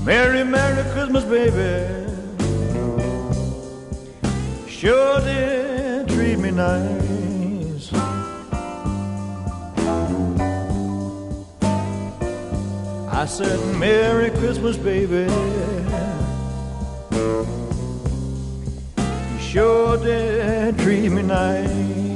Merry, Merry Christmas, baby. Sure did treat me nice. I said, Merry Christmas, baby. You sure did treat me nice.